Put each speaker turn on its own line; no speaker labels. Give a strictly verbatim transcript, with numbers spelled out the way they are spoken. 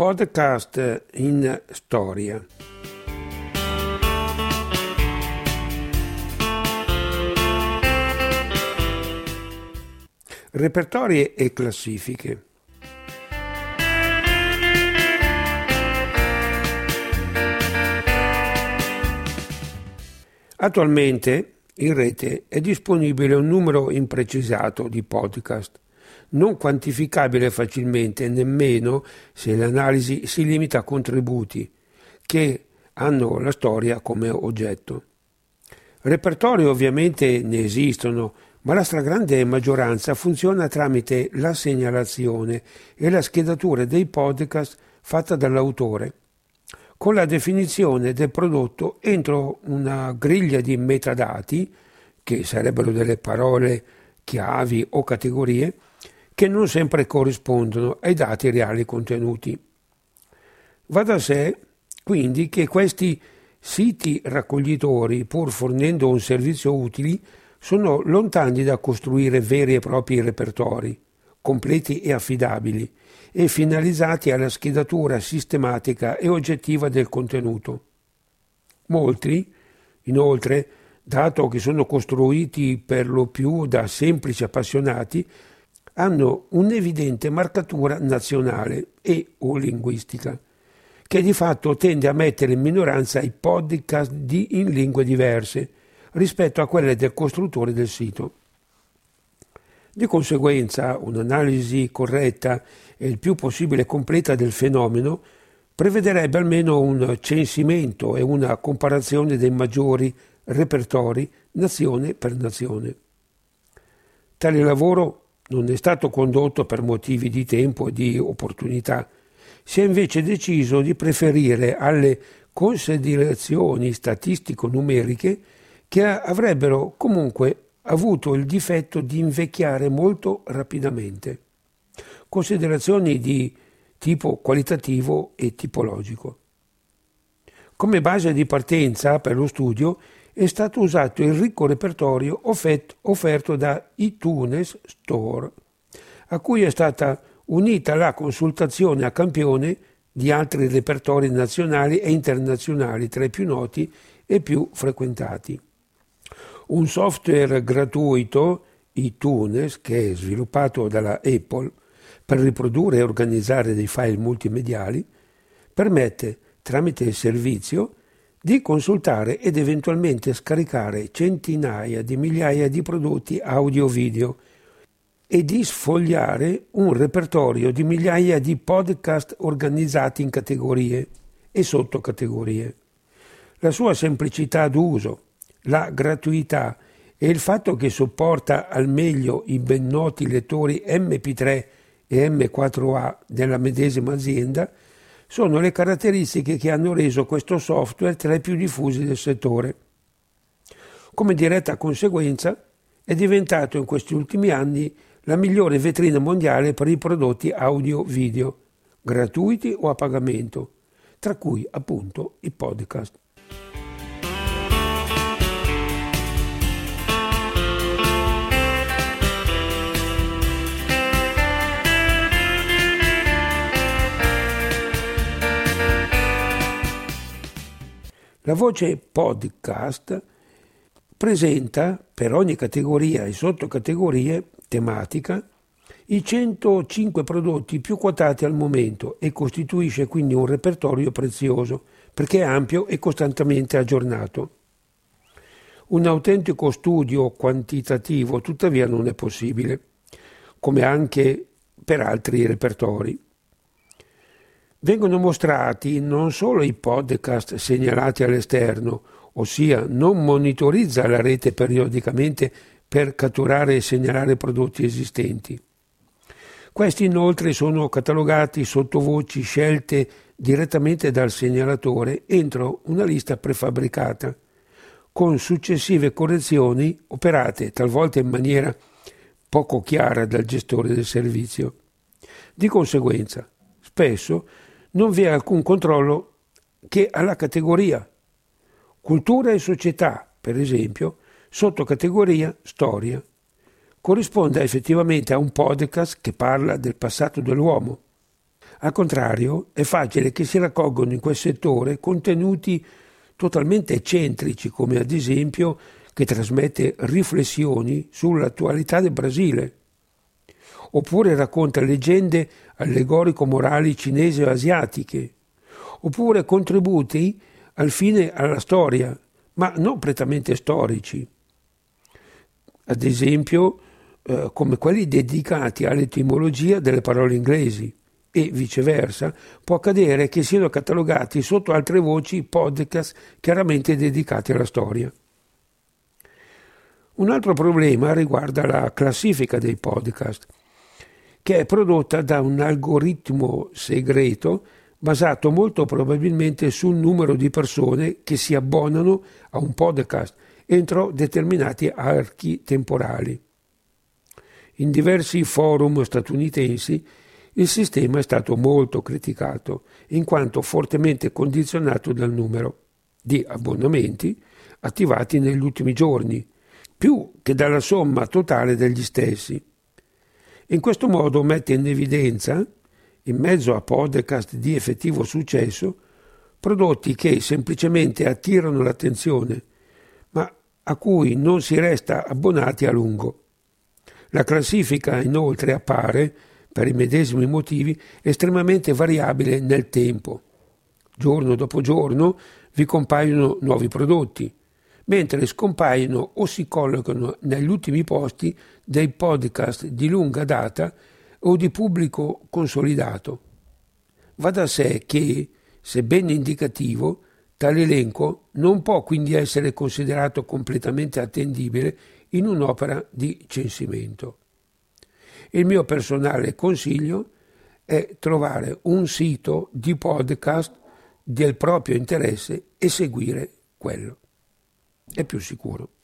Podcast in storia. Repertori e classifiche. Attualmente in rete è disponibile un numero imprecisato di podcast, non quantificabile facilmente nemmeno se l'analisi si limita a contributi che hanno la storia come oggetto. Repertori ovviamente ne esistono, ma la stragrande maggioranza funziona tramite la segnalazione e la schedatura dei podcast fatta dall'autore, con la definizione del prodotto entro una griglia di metadati, che sarebbero delle parole, chiavi o categorie, che non sempre corrispondono ai dati reali contenuti. Va da sé, quindi, che questi siti raccoglitori, pur fornendo un servizio utile, sono lontani da costruire veri e propri repertori, completi e affidabili, e finalizzati alla schedatura sistematica e oggettiva del contenuto. Molti, inoltre, dato che sono costruiti per lo più da semplici appassionati, hanno un'evidente marcatura nazionale e o linguistica, che di fatto tende a mettere in minoranza i podcast di, in lingue diverse rispetto a quelle del costruttore del sito. Di conseguenza, un'analisi corretta e il più possibile completa del fenomeno prevederebbe almeno un censimento e una comparazione dei maggiori repertori nazione per nazione. Tale lavoro non è stato condotto per motivi di tempo e di opportunità. Si è invece deciso di preferire alle considerazioni statistico-numeriche che avrebbero comunque avuto il difetto di invecchiare molto rapidamente. Considerazioni di tipo qualitativo e tipologico. Come base di partenza per lo studio è stato usato il ricco repertorio offerto da iTunes Store, a cui è stata unita la consultazione a campione di altri repertori nazionali e internazionali tra i più noti e più frequentati. Un software gratuito, iTunes, che è sviluppato dalla Apple per riprodurre e organizzare dei file multimediali, permette, tramite il servizio, di consultare ed eventualmente scaricare centinaia di migliaia di prodotti audio-video e di sfogliare un repertorio di migliaia di podcast organizzati in categorie e sottocategorie. La sua semplicità d'uso, la gratuità e il fatto che sopporta al meglio i ben noti lettori M P tre e M quattro A della medesima azienda sono le caratteristiche che hanno reso questo software tra i più diffusi del settore. Come diretta conseguenza, è diventato in questi ultimi anni la migliore vetrina mondiale per i prodotti audio-video, gratuiti o a pagamento, tra cui appunto i podcast. La voce podcast presenta per ogni categoria e sottocategorie tematica i centocinque prodotti più quotati al momento e costituisce quindi un repertorio prezioso perché è ampio e costantemente aggiornato. Un autentico studio quantitativo tuttavia non è possibile, come anche per altri repertori. Vengono mostrati non solo i podcast segnalati all'esterno, ossia non monitorizza la rete periodicamente per catturare e segnalare prodotti esistenti. Questi inoltre sono catalogati sotto voci scelte direttamente dal segnalatore entro una lista prefabbricata, con successive correzioni operate talvolta in maniera poco chiara dal gestore del servizio. Di conseguenza, spesso non vi è alcun controllo che alla categoria cultura e società, per esempio, sottocategoria storia, corrisponda effettivamente a un podcast che parla del passato dell'uomo. Al contrario, è facile che si raccolgano in quel settore contenuti totalmente eccentrici, come ad esempio che trasmette riflessioni sull'attualità del Brasile, oppure racconta leggende allegorico-morali cinesi o asiatiche, oppure contributi al fine alla storia, ma non prettamente storici. Ad esempio, eh, come quelli dedicati all'etimologia delle parole inglesi, e viceversa, può accadere che siano catalogati sotto altre voci podcast chiaramente dedicati alla storia. Un altro problema riguarda la classifica dei podcast, che è prodotta da un algoritmo segreto basato molto probabilmente sul numero di persone che si abbonano a un podcast entro determinati archi temporali. In diversi forum statunitensi il sistema è stato molto criticato, in quanto fortemente condizionato dal numero di abbonamenti attivati negli ultimi giorni, più che dalla somma totale degli stessi. In questo modo mette in evidenza, in mezzo a podcast di effettivo successo, prodotti che semplicemente attirano l'attenzione, ma a cui non si resta abbonati a lungo. La classifica inoltre appare, per i medesimi motivi, estremamente variabile nel tempo. Giorno dopo giorno vi compaiono nuovi prodotti, mentre scompaiono o si collocano negli ultimi posti dei podcast di lunga data o di pubblico consolidato. Va da sé che, sebbene indicativo, tale elenco non può quindi essere considerato completamente attendibile in un'opera di censimento. Il mio personale consiglio è trovare un sito di podcast del proprio interesse e seguire quello. È più sicuro.